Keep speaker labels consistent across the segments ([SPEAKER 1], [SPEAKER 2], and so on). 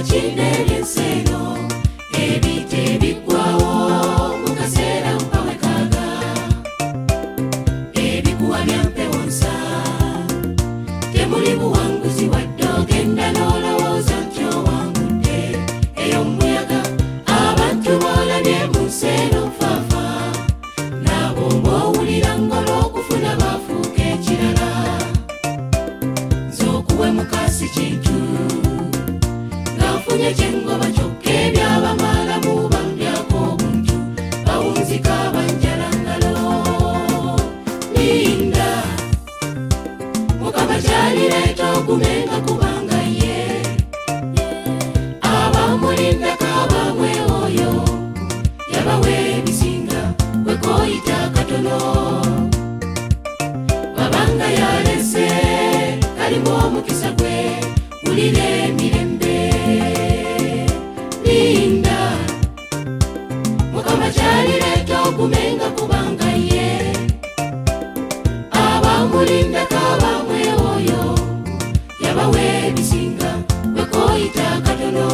[SPEAKER 1] kinene enseno ebite bigwawo mukasera mpawe kaga ebikuwa byampewonsa temuli buwanguzi wadde ogenda n'olowooza nti owangudde eyo mbuyaga abantu boolabye mu nseno nfaafa n'abo ng'owulira ng'olw'okufuna baafuuka ekirala nz'okuwe mukasi kintu ngafunye kyengoba kyokka ebyabamala mu bambyako obuntu bawunzika banjalangalo linda mukama kyalireeta ogumenga kubanga ye abamulindako abamwe oyo yabawa ebisinga wekoyita katono babanga yalese kalimu omukisa gwe wulira emirembe linda mukama kyalireeta ogumenga kubanga ye abamulindako abamwe oyo yabawa ebisinga wekoyita katono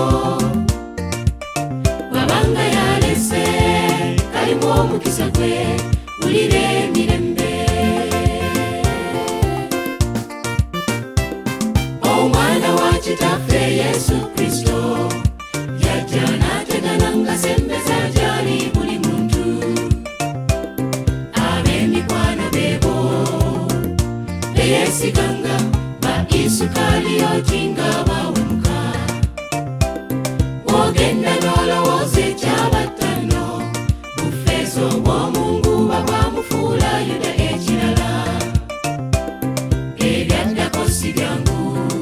[SPEAKER 1] babanga yalese kalimu omukisa gwe wulira emirembe omwana wa kitaffe Yesu Kristo yajja n'ategana nga sembeza gyali buli muntu ab'emikwano beebo beyeesiganga ba Isukaliyoti nga bawemuka bw'ogenda n'olowooza ekyabattano bufeezo bw'omungu babwamufuula Yuda ekirala ebyaddako si byangu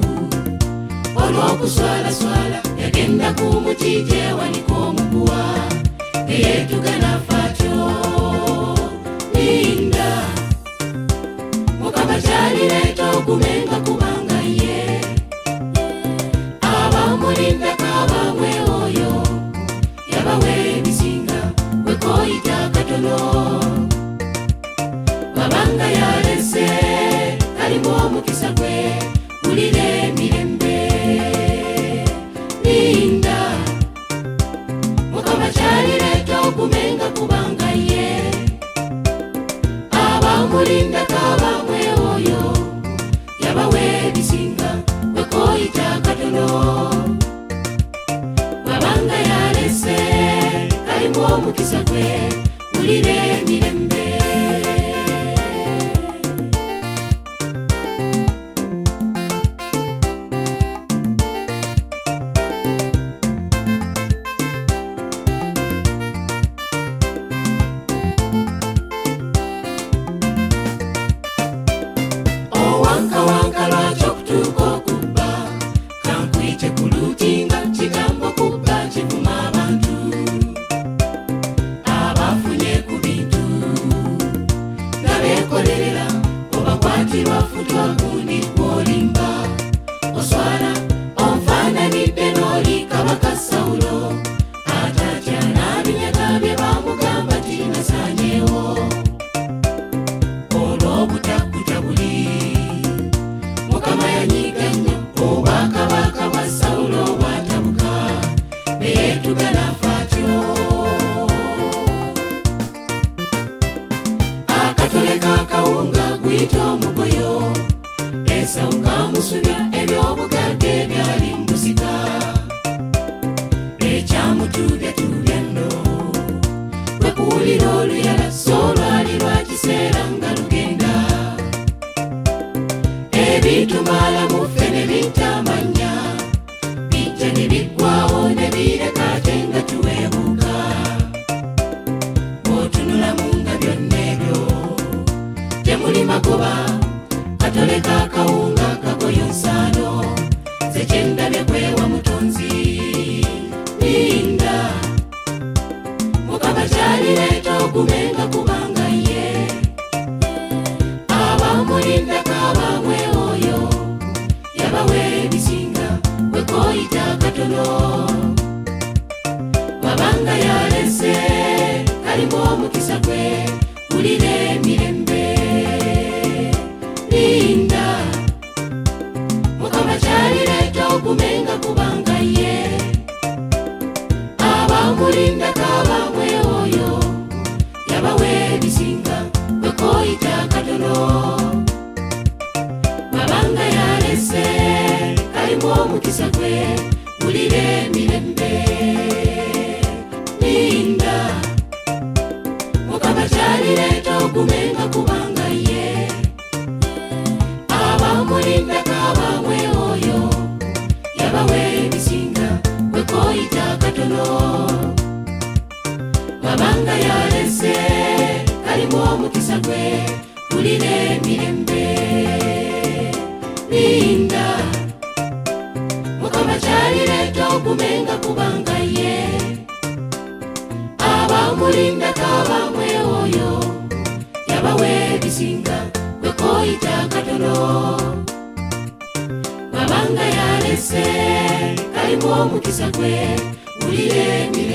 [SPEAKER 1] olw'okuswalaswala yagenda ku muti gyewanika omuguwa eyeetugana fatyo linda mukama kyalireeta ogumenga kubanga ye abamulindako abamwe oyo yabawa ebisinga wekoyita katono babanga yalese kalimu omukisa gwe wulira emirembe linda mukama kyalireeta ogumenga kubanga ye abamulindako abamwe oyo yabawa ebisinga wekoyita katono babanga yalese kalimu omukisa gwe wulira emirembe owankawanka lwaki okutuuka okubba kankuyite ku luutinga kigambo kubba kivuma abantu abafunye ku bintu nga beekolerera obakwatirwa futwa gundi gwolimba oswala onfaananidde n'oli kabaka Sawulo atatya n'abinyaga bye bamugamba tinasaanyeewo olw'obutakkuta buli mukama yanyiga nnyo obwakabaka bwa Sawulo bwatabuka beetugana fatyo akatole k'akawunga guyita omugoyo Esawu kamusubya ebyobugagga ebyali mbusika ekyamutuubyatuubya nno bwe kuwulira oluyala so lwali lwa kiseera nga lugenda ebitumala muffe ne bintamanya bijja ne biggwawo ne bireka ate nga tuweebuuka bw'otunulamu nga byonna ebyo temuli magoba katole k'akawunga kagoyo nsaano ze kyendabye kwewa mutonzi linda mukama kyalireeta ogumenga kubanga ye abamulindako abamwe oyo yabawa ebisinga wekoyita katono babanga yalese kalimu omukisa gwe wulira emirembe linda mukama kyalireeta okumenga kubanga ye kalimu omukisa gwe gulira emirembe. Linda Mukama kyalireeta ogumenga kubanga ye abamulinda kabamwe oyo yabawe ebisinga gwe koyita katono. Babanga yalese kalimu omukisa gwe gulira emirembe. Linda Mukama kyalireeta ogumenga kubanga ye abamulinda kabamwe oyo yabawe ebisinga gwe koyita katono. Babanga yalese kalimu omukisa gwe gulira emirembe.